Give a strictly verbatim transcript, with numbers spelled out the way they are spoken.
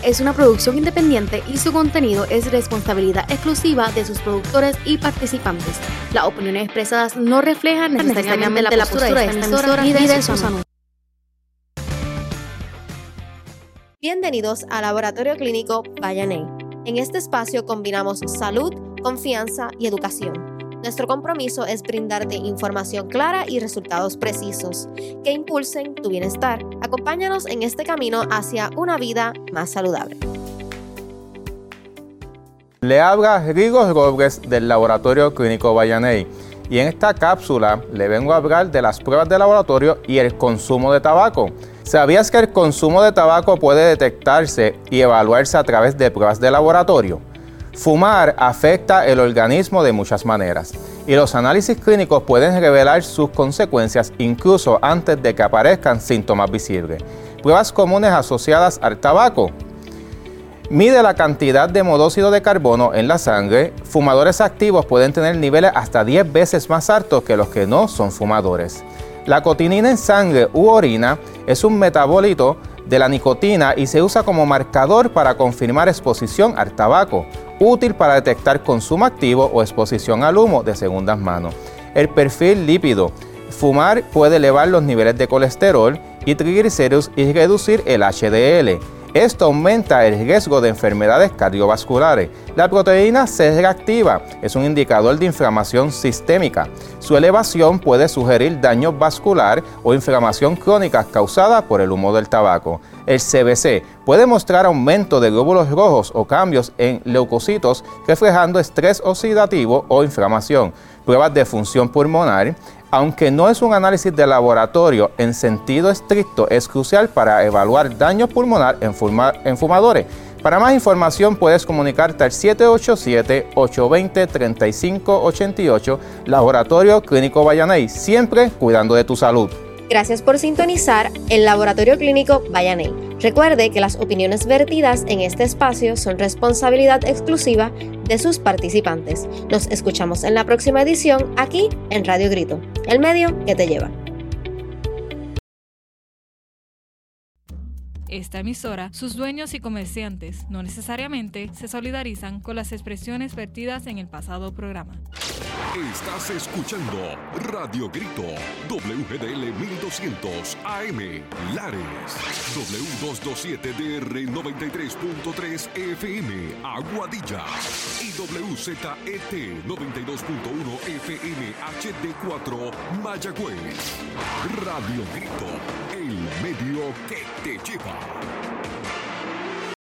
es una producción independiente y su contenido es responsabilidad exclusiva de sus productores y participantes. Las opiniones expresadas no reflejan necesariamente la postura de esta emisora ni de sus anuncios. Bienvenidos al Laboratorio Clínico Vayaney. En este espacio combinamos salud, confianza y educación. Nuestro compromiso es brindarte información clara y resultados precisos que impulsen tu bienestar. Acompáñanos en este camino hacia una vida más saludable. Le habla Rigo Robles del Laboratorio Clínico Vayaney y en esta cápsula le vengo a hablar de las pruebas de laboratorio y el consumo de tabaco. ¿Sabías que el consumo de tabaco puede detectarse y evaluarse a través de pruebas de laboratorio? Fumar afecta el organismo de muchas maneras y los análisis clínicos pueden revelar sus consecuencias incluso antes de que aparezcan síntomas visibles. Pruebas comunes asociadas al tabaco. Mide la cantidad de monóxido de carbono en la sangre. Fumadores activos pueden tener niveles hasta diez veces más altos que los que no son fumadores. La cotinina en sangre u orina es un metabólito de la nicotina y se usa como marcador para confirmar exposición al tabaco, útil para detectar consumo activo o exposición al humo de segundas manos. El perfil lípido. Fumar puede elevar los niveles de colesterol y triglicéridos y reducir el H D L. Esto aumenta el riesgo de enfermedades cardiovasculares. La proteína C reactiva es un indicador de inflamación sistémica. Su elevación puede sugerir daño vascular o inflamación crónica causada por el humo del tabaco. El C B C puede mostrar aumento de glóbulos rojos o cambios en leucocitos, reflejando estrés oxidativo o inflamación. Pruebas de función pulmonar. Aunque no es un análisis de laboratorio en sentido estricto, es crucial para evaluar daño pulmonar en, fuma, en fumadores. Para más información puedes comunicarte al siete ocho siete, ocho dos cero, tres cinco ocho ocho, Laboratorio Clínico Vayaney, siempre cuidando de tu salud. Gracias por sintonizar el Laboratorio Clínico Vayaney. Recuerde que las opiniones vertidas en este espacio son responsabilidad exclusiva de sus participantes. Nos escuchamos en la próxima edición aquí en Radio Grito, el medio que te lleva. Esta emisora, sus dueños y comerciantes no necesariamente se solidarizan con las expresiones vertidas en el pasado programa. Estás escuchando Radio Grito, W G D L mil doscientos A M, Lares, W doscientos veintisiete D R noventa y tres punto tres F M, Aguadilla, y W Z E T noventa y dos punto uno F M H D cuatro, Mayagüez. Radio Grito, el medio que te lleva.